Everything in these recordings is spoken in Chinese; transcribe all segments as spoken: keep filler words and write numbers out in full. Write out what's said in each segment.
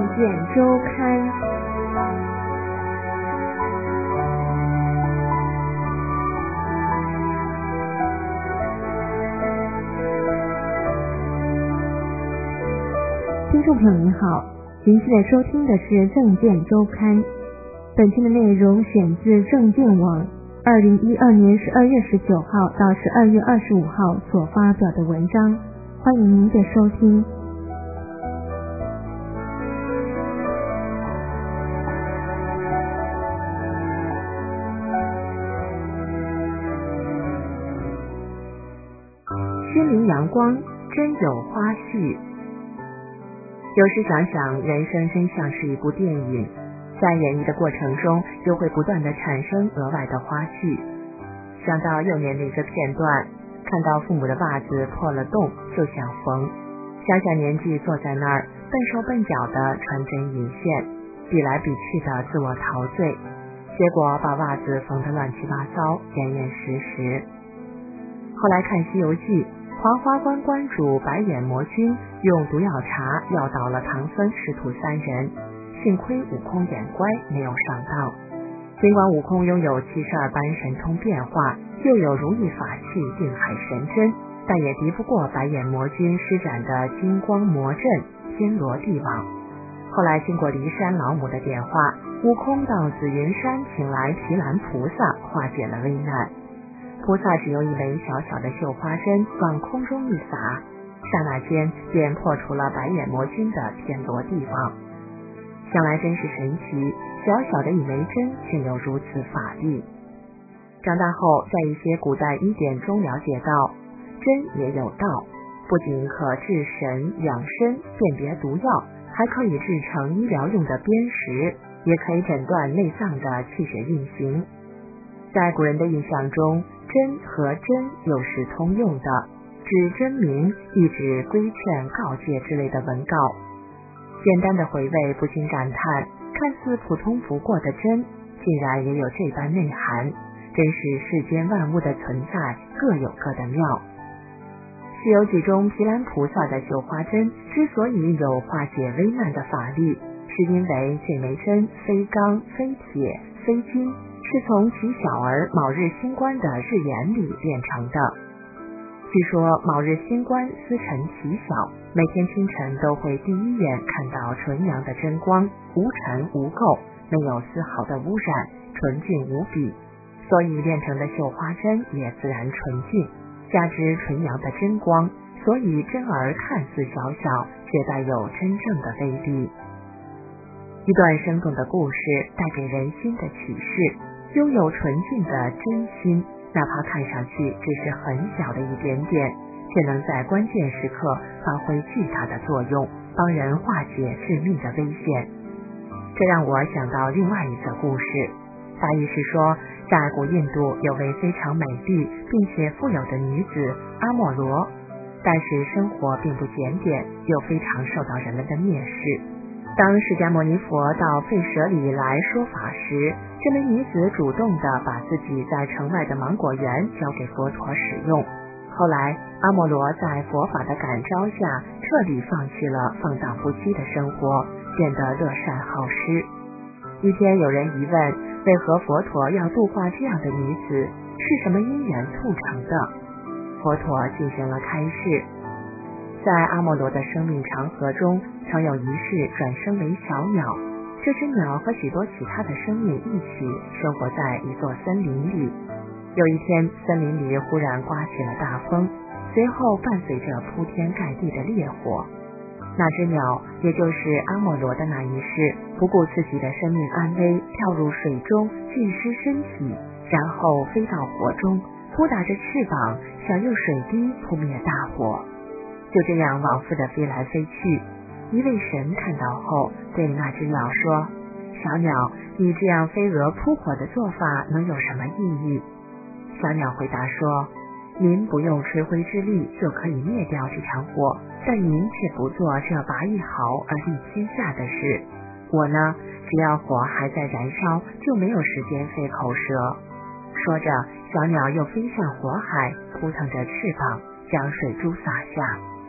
见周刊。听众朋友您好，您现在收听的是政见周刊。本期的内容选自政见网二零一二年十二月十九号到十二月二十五号所发表的文章，欢迎您的收听。心灵阳光，真有花絮。有时想想，人生真像是一部电影，在演绎的过程中，又会不断的产生额外的花絮。想到幼年的一个片段，看到父母的袜子破了洞就想缝，想想年纪坐在那儿笨手笨脚的穿针引线，比来比去的自我陶醉，结果把袜子缝得乱七八糟，严严实实。后来看《西游记》，黄花关关主白眼魔君用毒药茶药倒了唐僧师徒三人，幸亏悟空眼乖没有上当。尽管悟空拥有七十二般神通变化，又有如意法器定海神针，但也敌不过白眼魔君施展的金光魔阵天罗地网。后来经过骊山老母的点化，悟空到紫云山请来毗蓝菩萨化解了危难。菩萨只用一枚小小的绣花针往空中一撒，刹那间便破除了白眼魔君的天罗地网。想来真是神奇，小小的一枚针竟有如此法力。长大后在一些古代医典中了解到，针也有道，不仅可治神养身辨别毒药，还可以制成医疗用的砭石，也可以诊断内脏的气血运行。在古人的印象中，针和针又是通用的，指真名亦指规劝告诫之类的文告。简单的回味，不禁感叹，看似普通不过的针，竟然也有这般内涵，真是世间万物的存在各有各的妙。西游记中毗蓝菩萨的绣花针之所以有化解危难的法力，是因为这枚针非钢非铁非金，是从其小儿卯日星官的日眼里炼成的。据说卯日星官司晨奇小，每天清晨都会第一眼看到纯阳的真光，无尘无垢，没有丝毫的污染，纯净无比，所以炼成的绣花针也自然纯净。加之纯阳的真光，所以针儿看似小小，却带有真正的威力。一段生动的故事带给人心的启示，拥有纯净的真心，哪怕看上去只是很小的一点点，却能在关键时刻发挥巨大的作用，帮人化解致命的危险。这让我想到另外一则故事，大意是说，在古印度有位非常美丽并且富有的女子阿莫罗，但是生活并不检点，又非常受到人们的蔑视。当释迦牟尼佛到吠舍里来说法时，这名女子主动地把自己在城外的芒果园交给佛陀使用。后来阿莫罗在佛法的感召下，彻底放弃了放荡不羁的生活，变得乐善好施。一天有人疑问，为何佛陀要度化这样的女子，是什么因缘促成的？佛陀进行了开示，在阿莫罗的生命长河中，曾有一世转生为小鸟，这只鸟和许多其他的生命一起生活在一座森林里。有一天，森林里忽然刮起了大风，随后伴随着铺天盖地的烈火。那只鸟，也就是阿莫罗的那一世，不顾自己的生命安危，跳入水中浸湿身体，然后飞到火中，扑打着翅膀，想用水滴扑灭大火。就这样往复的飞来飞去。一位神看到后，对那只鸟说：“小鸟，你这样飞蛾扑火的做法能有什么意义？”小鸟回答说：“您不用吹灰之力就可以灭掉这场火，但您却不做这拔一毫而利天下的事。我呢，只要火还在燃烧，就没有时间费口舌。”说着，小鸟又飞向火海，扑腾着翅膀，将水珠洒下。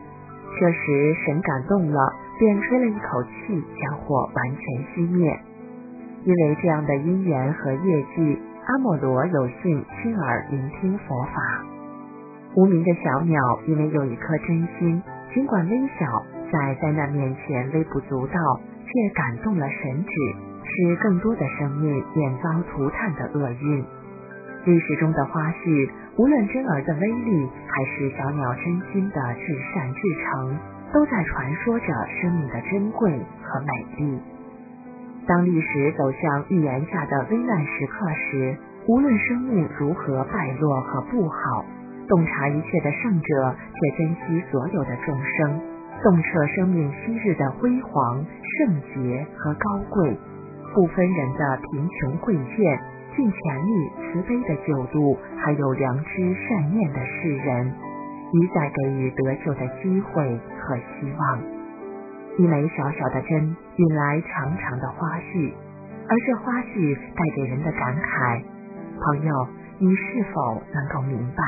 这时神感动了，便吹了一口气，将火完全熄灭。因为这样的因缘和业绩，阿莫罗有幸亲耳聆听佛法。无名的小鸟因为有一颗真心，尽管微小，在灾难面前微不足道，却感动了神旨，使更多的生命免遭涂炭的厄运。历史中的花絮，无论真儿的威力，还是小鸟真心的至善至诚，都在传说着生命的珍贵和美丽。当历史走向预言下的危难时刻时，无论生命如何败落和不好，洞察一切的圣者却珍惜所有的众生，洞彻生命昔日的辉煌、圣洁和高贵，不分人的贫穷贵贱，尽全力慈悲的救度还有良知善念的世人，一再给予得救的机会和希望。一枚小小的针引来长长的花絮，而这花絮带给人的感慨，朋友，你是否能够明白？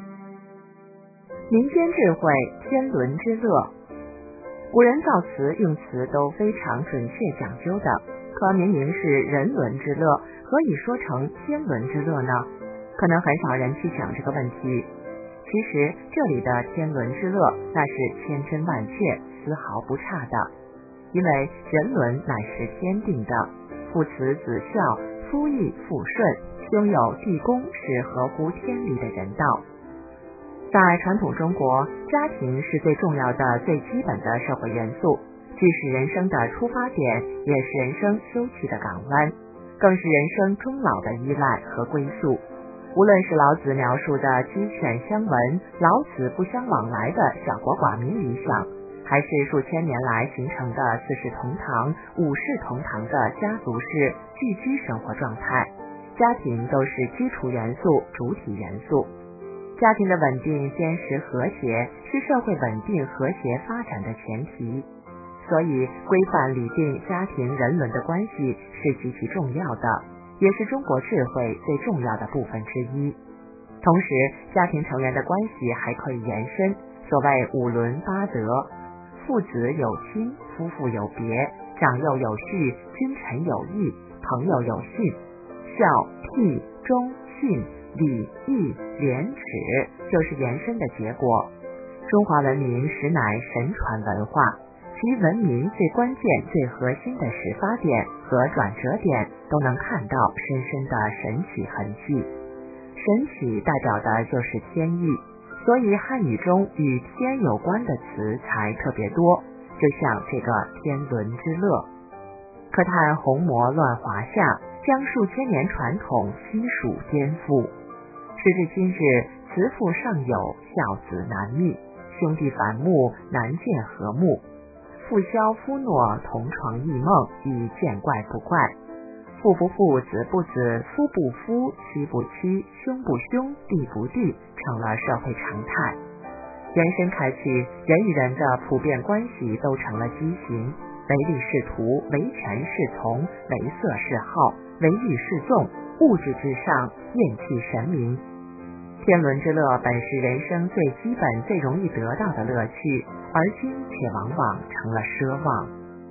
民间智慧，天伦之乐。古人造词用词都非常准确讲究的，可明明是人伦之乐，何以说成天伦之乐呢？可能很少人去想这个问题。其实这里的天伦之乐，那是千真万确，丝毫不差的。因为人伦乃是天定的，父慈子孝，夫义妇顺，兄友弟恭，是合乎天理的人道。在传统中国，家庭是最重要的、最基本的社会元素，既是人生的出发点，也是人生休憩的港湾，更是人生终老的依赖和归宿。无论是老子描述的鸡犬相闻、老死不相往来的小国寡民理想，还是数千年来形成的四世同堂、五世同堂的家族式聚居生活状态，家庭都是基础元素、主体元素。家庭的稳定、坚实、和谐，是社会稳定和谐发展的前提。所以，规范理定家庭人伦的关系是极其重要的，也是中国智慧最重要的部分之一。同时，家庭成员的关系还可以延伸，所谓五伦八德，父子有亲，夫妇有别，长幼有序，君臣有义，朋友有信，孝悌忠信礼义廉耻，就是延伸的结果。中华文明实乃神传文化，其文明最关键、最核心的始发点和转折点，都能看到深深的神奇痕迹。神奇代表的就是天意，所以汉语中与天有关的词才特别多，就像这个天伦之乐。可叹红魔乱华夏，将数千年传统悉数颠覆。时至今日，慈父尚有，孝子难觅，兄弟反目，难见和睦。父消夫诺，同床异梦，已见怪不怪。父不父，子不子，夫不夫，妻不妻，兄不兄，弟不弟，成了社会常态。延伸开去，人与人的普遍关系都成了畸形，唯利是图，唯权是从，唯色是好，唯欲是纵，物质至上，厌弃神明。天伦之乐本是人生最基本、最容易得到的乐趣，而今却往往成了奢望。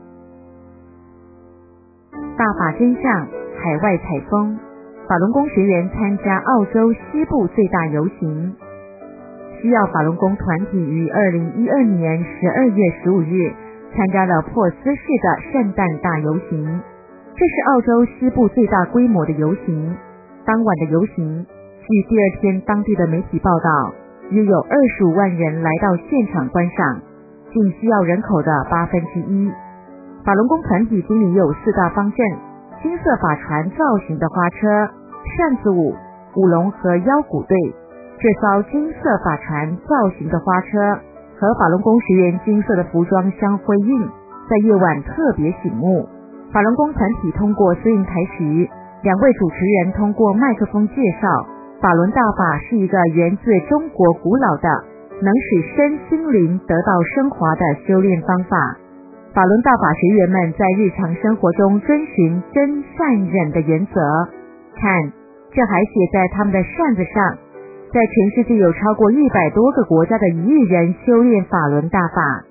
大法真相，海外采风。法轮功学员参加澳洲西部最大游行。西澳法轮功团体于二零一二年十二月十五日参加了珀斯市的圣诞大游行，这是澳洲西部最大规模的游行。当晚的游行，据第二天当地的媒体报道，约有二十五万人来到现场观赏，近西澳人口的八分之一。法轮功团体经理有四大方阵：金色法船造型的花车、扇子舞、舞龙和腰鼓队。这艘金色法船造型的花车和法轮功学员金色的服装相辉映，在夜晚特别醒目。法轮功团体通过收银台时，两位主持人通过麦克风介绍，法轮大法是一个源自中国古老的能使身心灵得到升华的修炼方法。法轮大法学员们在日常生活中遵循真善忍的原则，看，这还写在他们的扇子上。在全世界有超过一百多个国家的一亿人修炼法轮大法。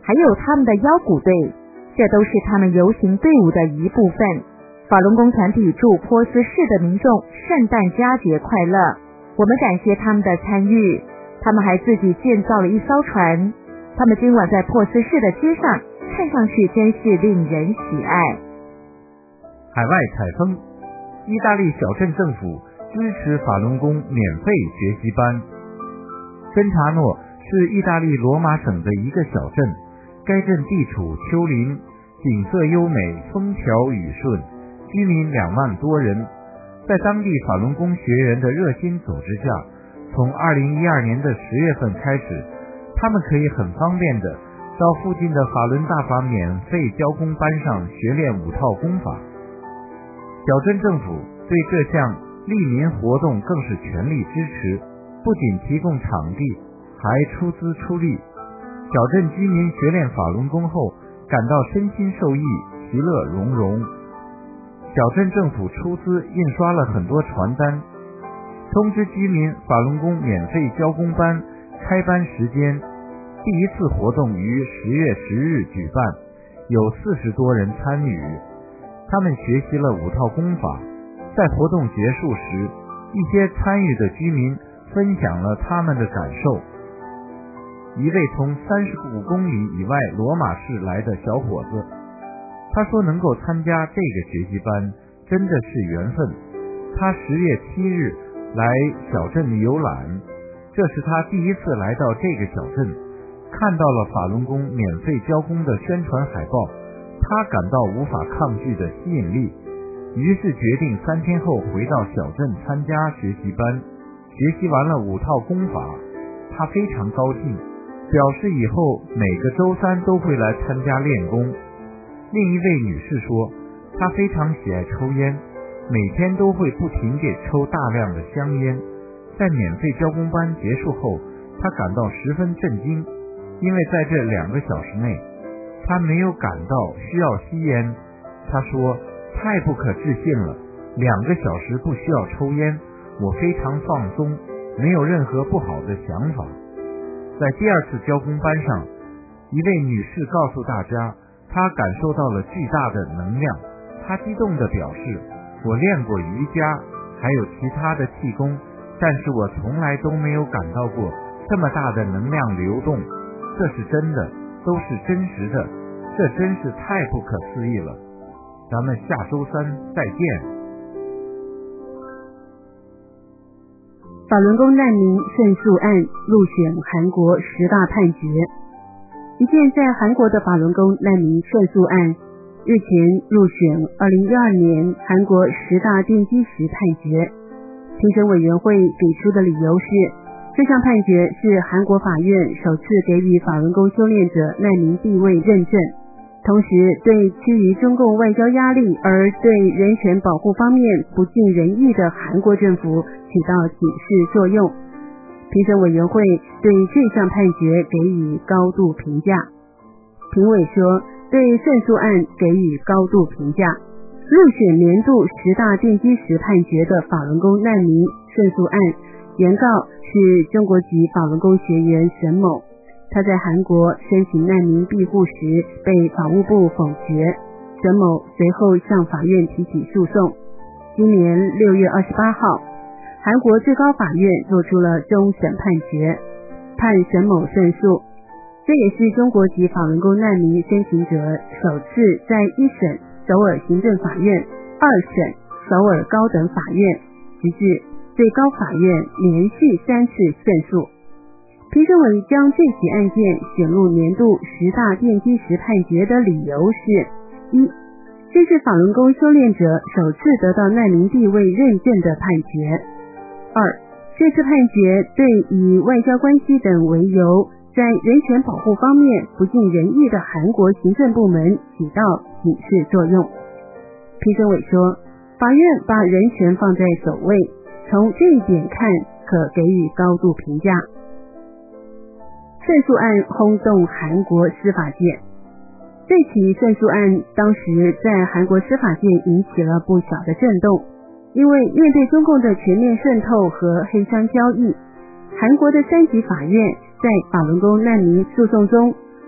还有他们的腰鼓队，这都是他们游行队伍的一部分。法轮功团体祝波斯市的民众圣诞佳节快乐，我们感谢他们的参与。他们还自己建造了一艘船，他们今晚在波斯市的街上看上去真是令人喜爱。 海外采风，意大利小镇政府支持法轮功免费学习班。根查诺是意大利罗马省的一个小镇，该镇地处丘陵，景色优美，风调雨顺，居民两万多人。在当地法轮功学员的热心组织下，从二零一二年的十月份开始，他们可以很方便的到附近的法轮大法免费教功班上学练五套功法。小镇政府对这项利民活动更是全力支持，不仅提供场地，还出资出力。小镇居民学练法轮功后感到身心受益，其乐融融。小镇政府出资印刷了很多传单，通知居民法轮功免费教功班开班时间。第一次活动于十月十日举办，有四十多人参与。他们学习了五套功法。在活动结束时，一些参与的居民分享了他们的感受。一位从三十五公里以外罗马市来的小伙子，他说能够参加这个学习班真的是缘分。他十月七日来小镇游览，这是他第一次来到这个小镇，看到了法轮功免费教功的宣传海报，他感到无法抗拒的吸引力，于是决定三天后回到小镇参加学习班。学习完了五套功法，他非常高兴，表示以后每个周三都会来参加练功。另一位女士说，她非常喜爱抽烟，每天都会不停地抽大量的香烟。在免费教功班结束后，她感到十分震惊，因为在这两个小时内，她没有感到需要吸烟。她说，太不可置信了，两个小时不需要抽烟，我非常放松，没有任何不好的想法。在第二次教功班上，一位女士告诉大家，她感受到了巨大的能量。她激动地表示，我练过瑜伽，还有其他的气功，但是我从来都没有感到过这么大的能量流动，这是真的，都是真实的，这真是太不可思议了。咱们下周三再见。 法轮功难民胜诉案入选韩国十大判决。一件在韩国的法轮功难民胜诉案日前入选二零一二年韩国十大奠基石判决。评审委员会给出的理由是，这项判决是韩国法院首次给予法轮功修炼者难民地位认证，同时对基于中共外交压力而对人权保护方面不尽人意的韩国政府起到警示作用。评审委员会对这项判决给予高度评价。评委说，对胜诉案给予高度评价。入选年度十大奠基石判决的法轮功难民胜诉案，原告是中国籍法轮功学员沈某，他在韩国申请难民庇护时被法务部否决，沈某随后向法院提起诉讼。今年六月二十八号，韩国最高法院做出了终审判决，判沈某胜诉。这也是中国籍法轮功难民申请者首次在一审首尔行政法院、二审首尔高等法院，直至最高法院连续三次胜诉。评审委将这起案件选入年度十大奠基石判决的理由是：一、这是法轮功修炼者首次得到难民地位认证的判决；二、这次判决对以外交关系等为由，在人权保护方面不尽人意的韩国行政部门起到警示作用。评审委说，法院把人权放在首位，从这一点看，可给予高度评价。胜诉案轰动韩国司法界。这起胜诉案当时在韩国司法界引起了不小的震动，因为面对中共的全面渗透和黑箱交易，韩国的三级法院在法轮功难民诉讼中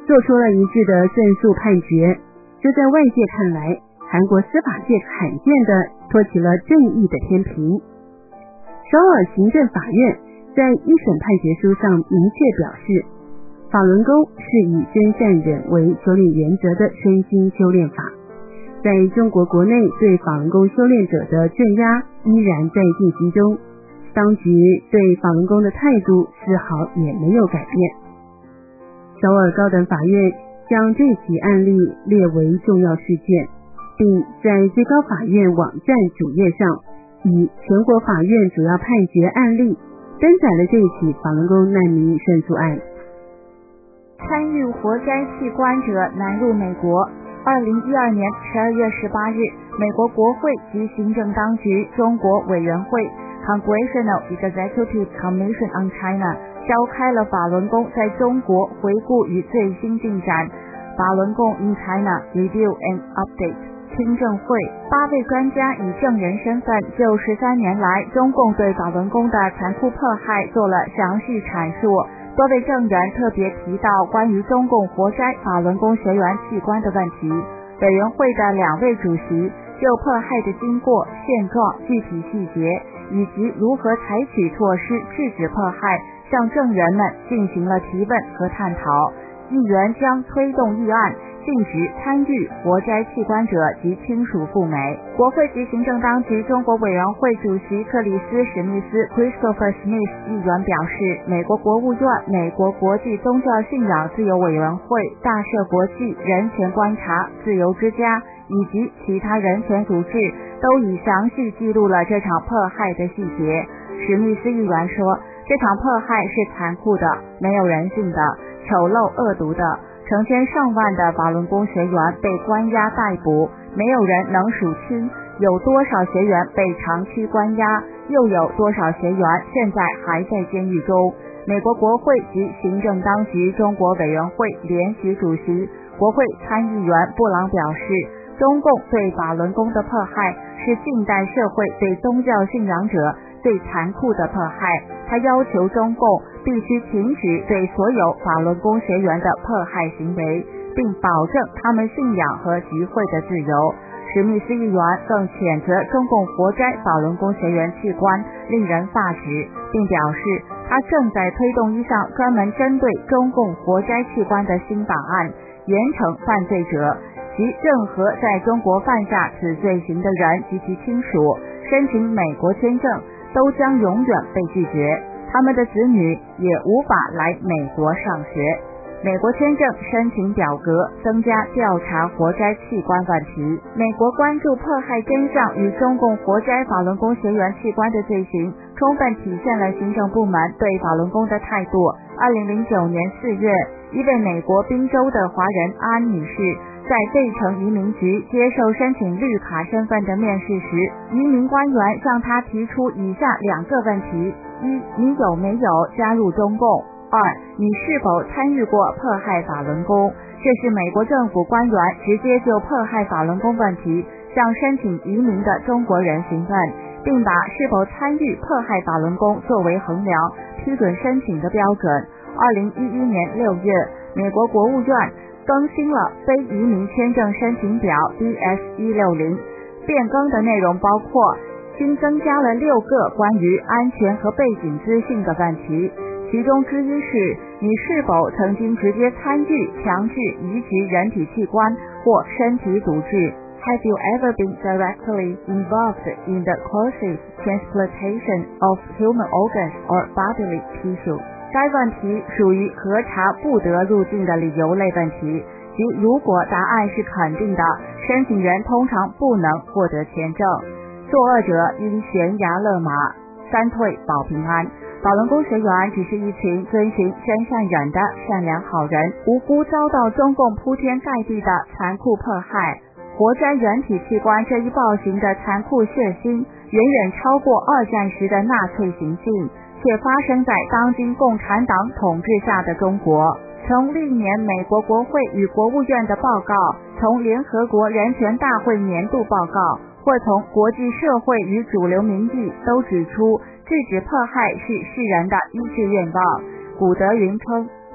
做出了一致的胜诉判决，这在外界看来，韩国司法界罕见的托起了正义的天平。首尔行政法院在一审判决书上明确表示，法轮功是以真善忍为修炼原则的身心修炼法，在中国国内对法轮功修炼者的镇压依然在进行中，当局对法轮功的态度丝毫也没有改变。首尔高等法院将这起案例列为重要事件，并在最高法院网站主页上以全国法院主要判决案例登载了这起法轮功难民胜诉案。 参与活摘器官者南入美国。二零一二年十二月十八日，美国国会及行政当局中国委员会 Congressional Executive Commission on China 召开了法轮功在中国回顾与最新进展法轮功 in China Review and Update 听证会。八位专家以证人身份就十三年来中共对法轮功的残酷迫害做了详细阐述。多位证人特别提到关于中共活摘法轮功学员器官的问题。委员会的两位主席就迫害的经过、现状、具体细节以及如何采取措施制止迫害，向证人们进行了提问和探讨。议员将推动议案，禁止参与活摘器官者及亲属赴美。国会及行政当局中国委员会主席克里斯·史密斯 Christopher Smith 议员表示，美国国务院、美国国际宗教信仰自由委员会、大赦国际、人权观察、自由之家以及其他人权组织都已详细记录了这场迫害的细节。史密斯议员说，这场迫害是残酷的、没有人性的、丑陋恶毒的，成千上万的法轮功学员被关押逮捕，没有人能数清有多少学员被长期关押，又有多少学员现在还在监狱中。美国国会及行政当局中国委员会联席主席、国会参议员布朗表示，中共对法轮功的迫害是近代社会对宗教信仰者最残酷的迫害。他要求中共必须停止对所有法轮功学员的迫害行为，并保证他们信仰和集会的自由。史密斯议员更谴责中共活摘法轮功学员器官令人发指，并表示他正在推动一项专门针对中共活摘器官的新法案，严惩犯罪者，即任何在中国犯下此罪行的人及其亲属申请美国签证都将永远被拒绝，他们的子女也无法来美国上学。美国签证申请表格增加调查活摘器官问题。美国关注迫害真相与中共活摘法轮功学员器官的罪行，充分体现了行政部门对法轮功的态度。二零零九年四月，一位美国宾州的华人安女士在费城移民局接受申请绿卡身份的面试时，移民官员向她提出以下两个问题：一，你有没有加入中共？二，你是否参与过迫害法轮功？这是美国政府官员直接就迫害法轮功问题向申请移民的中国人询问，并把是否参与迫害法轮功作为衡量批准申请的标准。二零一一年六月，美国国务院更新了非移民签证申请表 D S 一六零， 变更的内容包括新增加了六个关于安全和背景资讯的问题，其中之一是你是否曾经直接参与强制移植人体器官或身体组织。Have you ever been directly involved in the coercive transplantation of human organs or bodily tissue? 该问题属于核查不得入境的理由类问题，即如果答案是肯定的，申请人通常不能获得签证。作恶者应悬崖勒马，三退保平安。法轮功学员只是一群遵循真善忍的善良好人，无辜遭到中共铺天盖地的残酷迫害。活摘人体器官这一暴行的残酷血腥，远远超过二战时的纳粹行径，却发生在当今共产党统治下的中国。从历年美国国会与国务院的报告，从联合国人权大会年度报告，或从国际社会与主流民意，都指出制止迫害是世人的一致愿望。古德云称，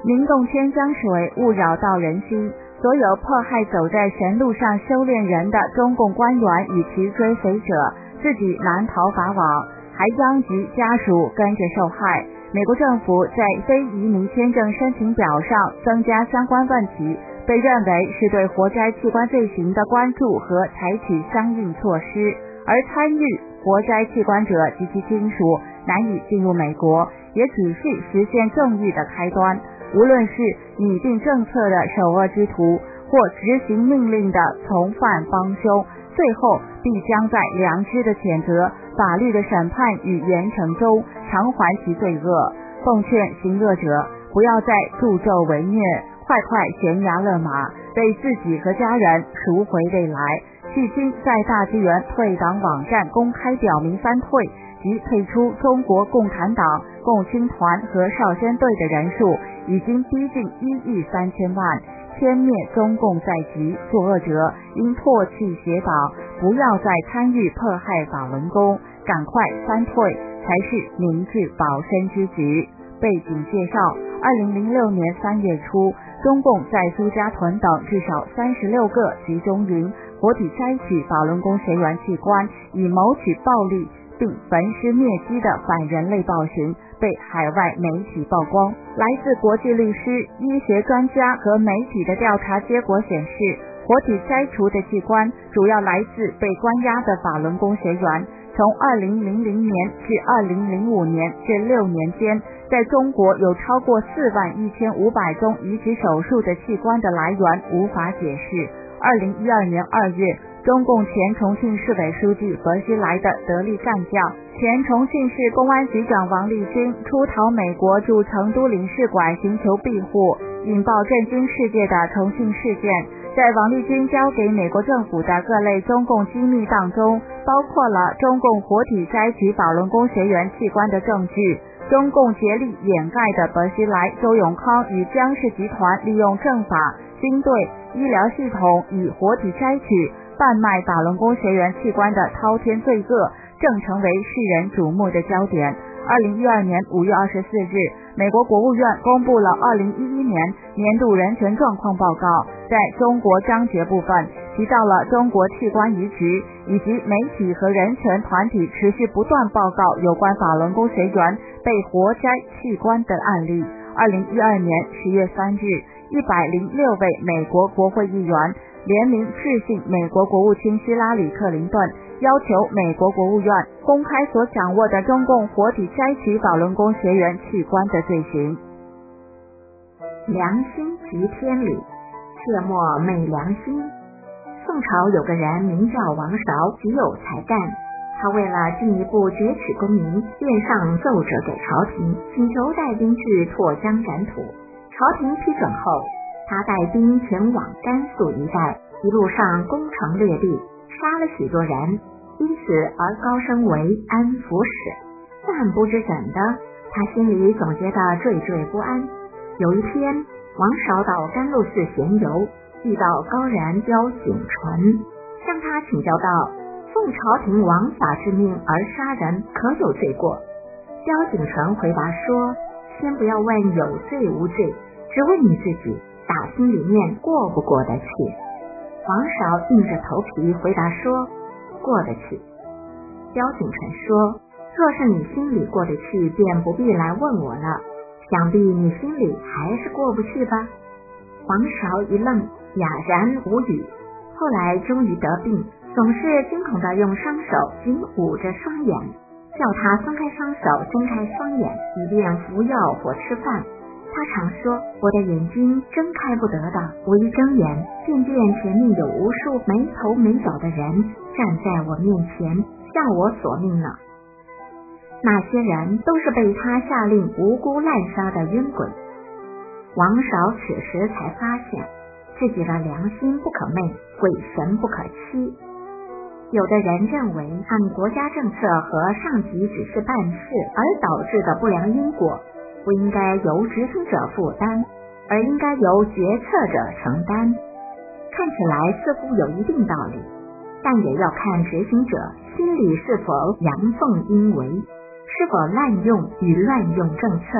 民动迁江水勿扰到人心，所有迫害走在神路上修炼人的中共官员与其追随者自己难逃法网，还殃及家属跟着受害。美国政府在非移民签证申请表上增加相关问题，被认为是对活摘器官罪行的关注和采取相应措施，而参与活摘器官者及其亲属难以进入美国，也只是实现正义的开端。无论是拟定政策的首恶之徒，或执行命令的从犯帮凶，最后必将在良知的谴责、法律的审判与严惩中偿还其罪恶。奉劝行恶者不要再助纣为虐，快快悬崖勒马，为自己和家人赎回未来。迄今在大纪元退党网站公开表明三退，即退出中国共产党、共青团和少先队的人数已经逼近一亿三千万。歼灭中共在即，作恶者应唾弃邪党，不要再参与迫害法轮功，赶快三退才是明智保身之举。背景介绍：二零零六年三月初，中共在苏家屯等至少三十六个集中营活体摘取法轮功学员器官，以谋取暴利并焚尸灭迹的反人类暴行被海外媒体曝光。来自国际律师、医学专家和媒体的调查结果显示，活体摘除的器官主要来自被关押的法轮功学员。从二零零零年至二零零五年这六年间，在中国有超过四万一千五百宗移植手术的器官的来源无法解释。二零一二年二月，中共前重庆市委书记薄熙来的得力干将、前重庆市公安局长王立军出逃美国驻成都领事馆寻求庇护，引爆震惊世界的重庆事件。在王立军交给美国政府的各类中共机密档中，包括了中共活体摘取法轮功学员器官的证据。中共竭力掩盖的薄熙来、周永康与江氏集团利用政法、军队、医疗系统以活体摘取、贩卖法轮功学员器官的滔天罪恶，正成为世人瞩目的焦点。二零一二年五月二十四日，美国国务院公布了二零一一年年度人权状况报告，在中国章节部分提到了中国器官移植以及媒体和人权团体持续不断报告有关法轮功学员被活摘器官的案例。二零一二年十月三日，一百零六位美国国会议员联名致信美国国务卿希拉里·克林顿，要求美国国务院公开所掌握的中共活体摘取法轮功学员器官的罪行。 良心即天理，切莫昧良心。宋朝有个人名叫王韶，极有才干。他为了进一步攫取功名，便上奏折给朝廷，请求带兵去拓疆展土。朝廷批准后，他带兵前往甘肃一带，一路上攻城略地，杀了许多人，因此而高升为安抚使。但不知怎的，他心里总觉得惴惴不安。有一天，王韶到甘露寺闲游，遇到高人刁景纯，向他请教道：奉朝廷王法之命而杀人，可有罪过？刁景纯回答说：先不要问有罪无罪，只问你自己打心里面过不过得去。王韶硬着头皮回答说：过得去。刁景纯说：若是你心里过得去，便不必来问我了，想必你心里还是过不去吧。王韶一愣，哑然无语。后来终于得病，总是惊恐地用双手紧捂着双眼，叫他松开双手，睁开双眼，以便服药或吃饭。他常说：我的眼睛睁开不得的，我一睁眼，便见前面有无数没头没脚的人站在我面前，向我索命呢。那些人都是被他下令无辜滥杀的冤鬼。王韶此时才发现自己的良心不可昧，鬼神不可欺。有的人认为按国家政策和上级指示办事而导致的不良因果，不应该由执行者负担，而应该由决策者承担。看起来似乎有一定道理，但也要看执行者心里是否阳奉阴违，是否滥用与乱用政策，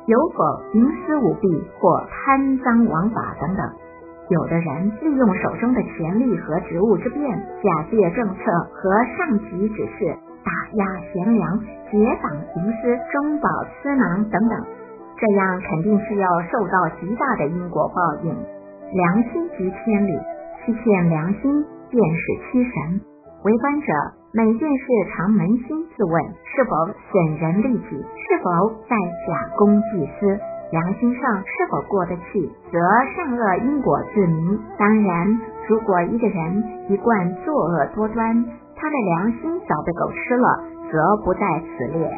有否营私舞弊或贪赃枉法等等。有的人利用手中的权力和职务之便，假借政策和上级指示，打压贤良，结党营私，中饱私囊等等，这样肯定是要受到极大的因果报应。良心即千里，欺骗良心便是欺神。为官者每件事常扪心自问，是否损人利己，是否在假公济私，良心上是否过得去，则善恶因果自明。当然，如果一个人一贯作恶多端，他的良心早被狗吃了，则不在此列。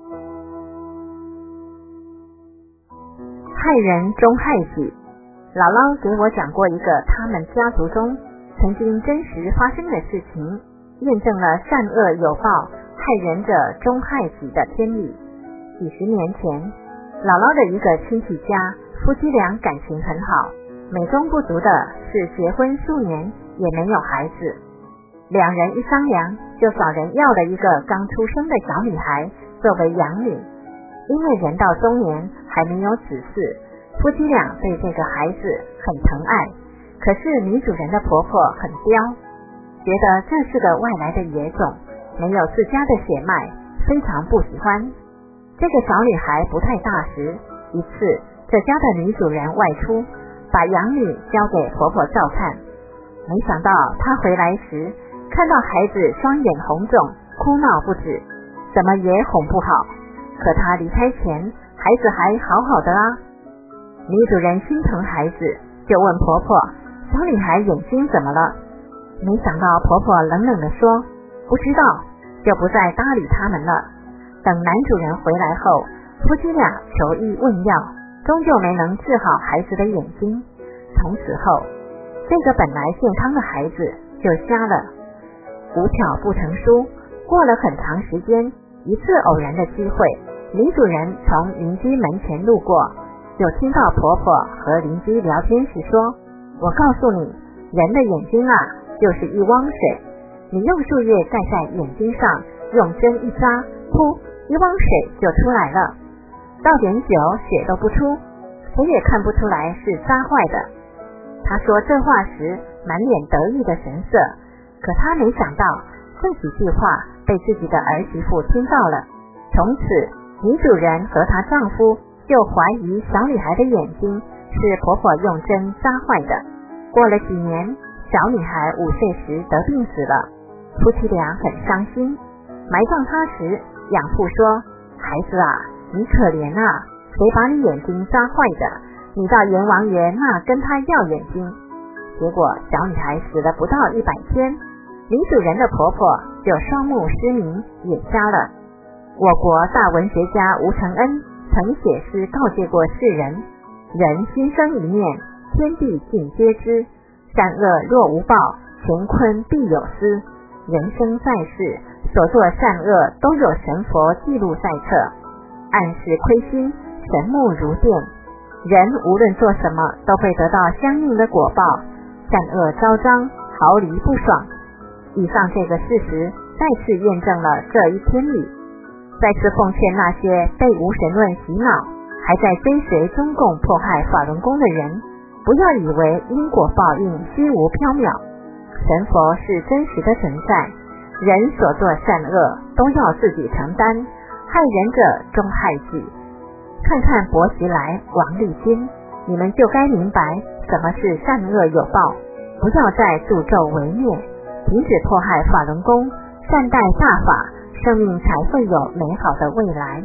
害人终害己。姥姥给我讲过一个他们家族中曾经真实发生的事情，验证了善恶有报，害人者终害己的天理。几十年前，姥姥的一个亲戚家夫妻俩感情很好，美中不足的是结婚数年也没有孩子。两人一商量，就找人要了一个刚出生的小女孩作为养女。因为人到中年还没有子嗣，夫妻俩对这个孩子很疼爱。可是女主人的婆婆很刁，觉得这是个外来的野种，没有自家的血脉，非常不喜欢。这个小女孩不太大时，一次这家的女主人外出，把养女交给婆婆照看。没想到她回来时，看到孩子双眼红肿，哭闹不止，怎么也哄不好。可她离开前，孩子还好好的啊。女主人心疼孩子，就问婆婆，小女孩眼睛怎么了？没想到婆婆冷冷地说，不知道，就不再搭理他们了。等男主人回来后，夫妻俩求医问药，终究没能治好孩子的眼睛。从此后，这个本来健康的孩子就瞎了。无巧不成书，过了很长时间，一次偶然的机会，女主人从邻居门前路过，有听到婆婆和邻居聊天时说，我告诉你，人的眼睛啊，就是一汪水，你用树叶盖在眼睛上，用针一扎，噗，一汪水就出来了。倒点酒，血都不出，谁也看不出来是扎坏的。他说这话时满脸得意的神色，可他没想到这几句话被自己的儿媳妇听到了。从此女主人和她丈夫就怀疑小女孩的眼睛是婆婆用针扎坏的。过了几年，小女孩五岁时得病死了，夫妻俩很伤心。埋葬她时，养父说，孩子啊，你可怜啊，谁把你眼睛扎坏的？你到阎王爷那跟他要眼睛。结果小女孩死了不到一百天，女主人的婆婆就双目失明，也瞎了。我国大文学家吴承恩曾写诗告诫过世人，人心生一念，天地尽皆知，善恶若无报，乾坤必有私。人生在世，所作善恶都有神佛记录在册，暗示亏心，神目如电。人无论做什么都会得到相应的果报，善恶昭彰，毫厘不爽。以上这个事实再次验证了这一天理。再次奉劝那些被无神论洗脑，还在追随中共迫害法轮功的人，不要以为因果报应虚无缥缈，神佛是真实的存在，人所作善恶都要自己承担，害人者终害己。看看薄熙来、王立军，你们就该明白什么是善恶有报，不要再助纣为虐，停止迫害法轮功，善待大法，生命才会有美好的未来。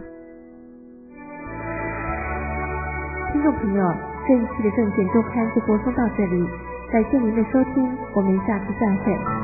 听众朋友，这一期的证件周刊就播送到这里，感谢您的收听，我们下期再会。